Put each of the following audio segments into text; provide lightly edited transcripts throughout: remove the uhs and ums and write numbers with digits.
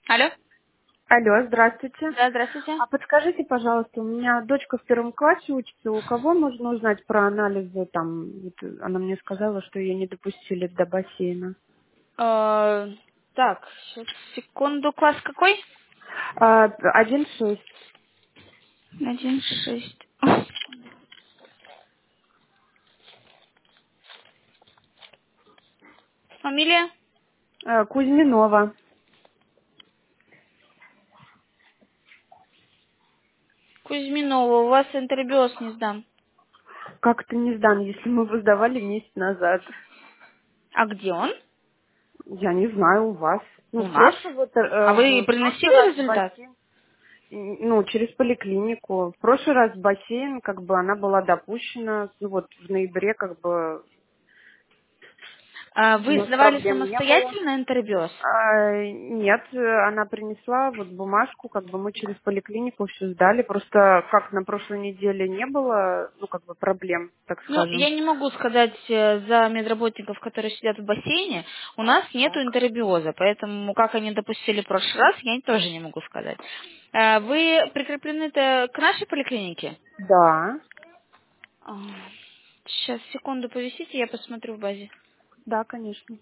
Алло? Алло, здравствуйте. Да, здравствуйте. А подскажите, пожалуйста, у меня дочка в первом классе учится, у кого можно узнать про анализы? Там, вот она мне сказала, что ее не допустили до бассейна. Э, Так, сейчас, секунду. Класс какой? 1,6. 1,6. Фамилия? Кузьминова. Кузьминова. У вас интербиоз не сдан. Как-то не сдан, если мы его сдавали месяц назад. А где он? Я не знаю, у вас. Ну, У в нас? прошлый, А вы в прошлый приносили раз результат? бассейн, ну, через поликлинику. В прошлый раз бассейн, как бы, она была допущена, ну, вот, в ноябре, как бы, у Вы нас сдавали проблем не было. самостоятельно интербиоз? Нет, она принесла вот бумажку, как бы мы через поликлинику все сдали. Просто как на прошлой неделе не было, ну, как бы проблем, так Ну, скажем. я не могу сказать за медработников, которые сидят в бассейне. У нас нету Так. интербиоза, поэтому как они допустили в прошлый раз, я тоже не могу сказать. Вы прикреплены-то к нашей поликлинике? Да, Сейчас, секунду повисите, я посмотрю в базе. да, конечно.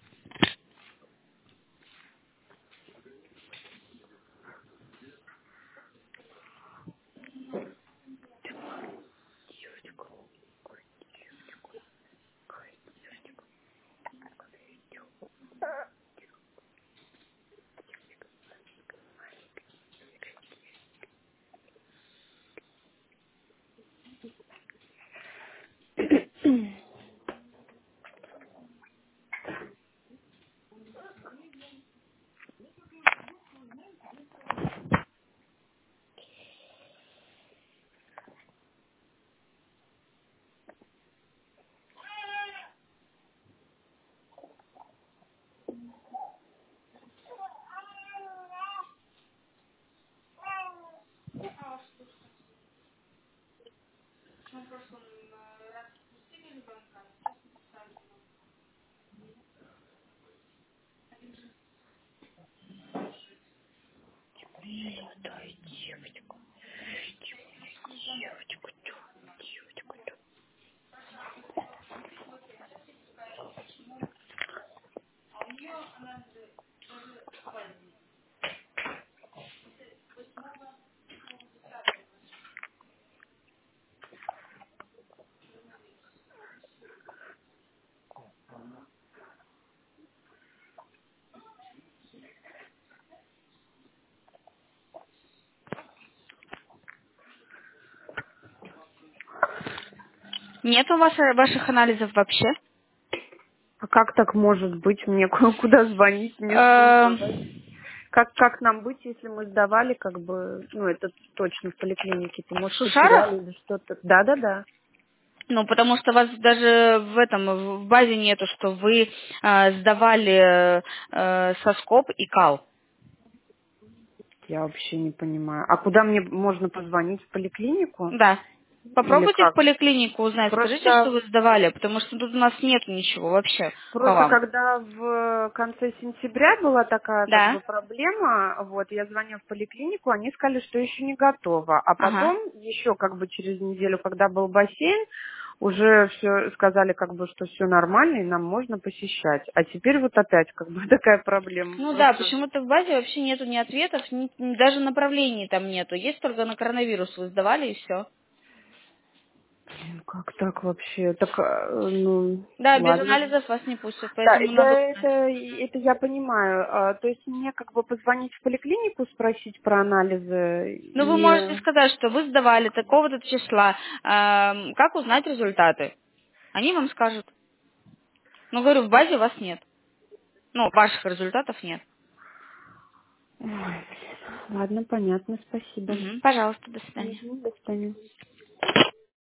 Нет у вас ваших анализов вообще? А как так может быть? Мне куда звонить, мне что Э, сдавать? Как нам быть, если мы сдавали, как бы, ну, это точно в поликлинике, то, В может, Шушарах? потеряли или что-то. Да-да-да. Ну, потому что вас даже в базе нету, что вы сдавали соскоб и кал. Я вообще не понимаю. А куда мне можно позвонить? В поликлинику? Да. Или Попробуйте в как? поликлинику узнать, скажите, что Просто, вы сдавали, потому что тут у нас нету ничего вообще по просто вам. когда в конце сентября была такая как Да. бы проблема, вот я звоню в поликлинику, они сказали, что еще не готово. А Ага. потом еще как бы через неделю, когда был бассейн, уже все сказали как бы, что все нормально и нам можно посещать. А теперь вот опять как бы такая проблема. Ну да, Просто почему-то в базе вообще нету ни ответов, даже направлений там нету. Есть только на коронавирус вы сдавали и все. блин, как так вообще? Так, ну, Да, без ладно. анализов вас не пустят, Да, поэтому это, надо узнать. это я понимаю. То есть мне как бы позвонить в поликлинику, спросить про анализы Ну, вы и... можете сказать, что вы сдавали такого-то числа. Как узнать результаты? Они вам скажут. Но, говорю, в базе вас нет. Ну, ваших результатов нет. Ой, блин. Ладно, понятно, спасибо. Мгм. Пожалуйста, до свидания. Мгм, до свидания.